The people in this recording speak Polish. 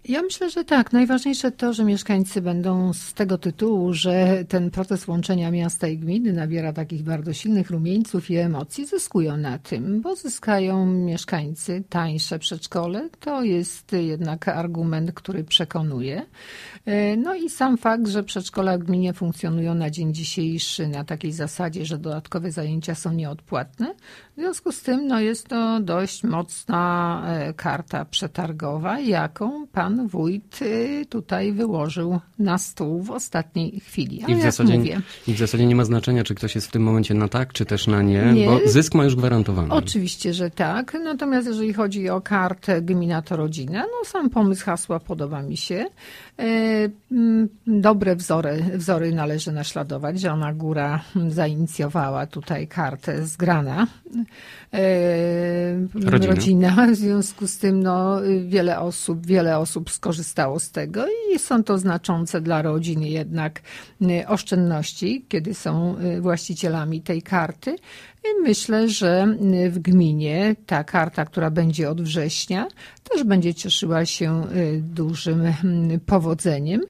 Ja myślę, że tak. Najważniejsze to, że mieszkańcy będą z tego tytułu, że ten proces łączenia miasta i gminy nabiera takich bardzo silnych rumieńców i emocji, zyskują na tym, bo zyskają mieszkańcy tańsze przedszkole. To jest jednak argument, który przekonuje. No i sam fakt, że przedszkola w gminie funkcjonują na dzień dzisiejszy na takiej zasadzie, że dodatkowe zajęcia są nieodpłatne. W związku z tym jest to dość mocna karta przetargowa, jaką pan wójt tutaj wyłożył na stół w ostatniej chwili. Ale I w zasadzie nie ma znaczenia, czy ktoś jest w tym momencie na tak, czy też na nie, bo zysk ma już gwarantowany. Oczywiście, że tak. Natomiast jeżeli chodzi o kartę Gmina to Rodzina, sam pomysł hasła podoba mi się. Dobre wzory należy naśladować. Zielona Góra zainicjowała tutaj kartę Zgrana rodzina. W związku z tym wiele osób skorzystało z tego i są to znaczące dla rodzin jednak oszczędności, kiedy są właścicielami tej karty. I myślę, że w gminie ta karta, która będzie od września, też będzie cieszyła się dużym powodzeniem.